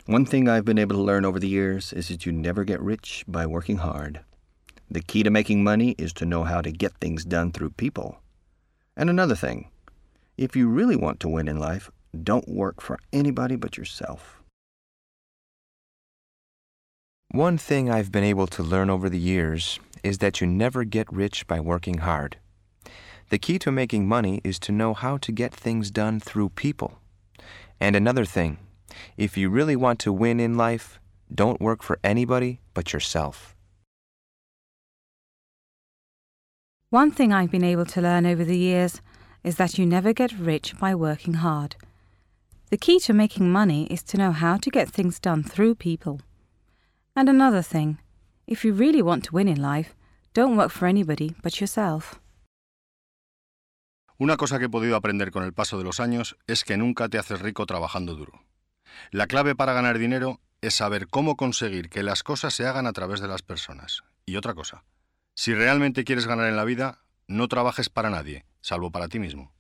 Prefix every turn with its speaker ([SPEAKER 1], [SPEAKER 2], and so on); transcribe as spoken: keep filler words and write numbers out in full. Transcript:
[SPEAKER 1] One thing I've been able to learn over the years is that you never get rich by working hard. The key to making money is to know how to get things done through people. And another thing, if you really want to win in life, don't work for anybody but yourself.
[SPEAKER 2] One thing I've been able to learn over the years is that you never get rich by working hard. The key to making money is to know how to get things done through people. And another thing, if you really want to win in life, don't work for anybody but yourself.
[SPEAKER 3] One thing I've been able to learn over the years is that you never get rich by working hard. The key to making money is to know how to get things done through people. And another thing, if you really want to win in life, don't work for anybody but yourself.
[SPEAKER 4] Una cosa que he podido aprender con el paso de los años es que nunca te haces rico trabajando duro. La clave para ganar dinero es saber cómo conseguir que las cosas se hagan a través de las personas. Y otra cosa, si realmente quieres ganar en la vida, no trabajes para nadie, salvo para ti mismo.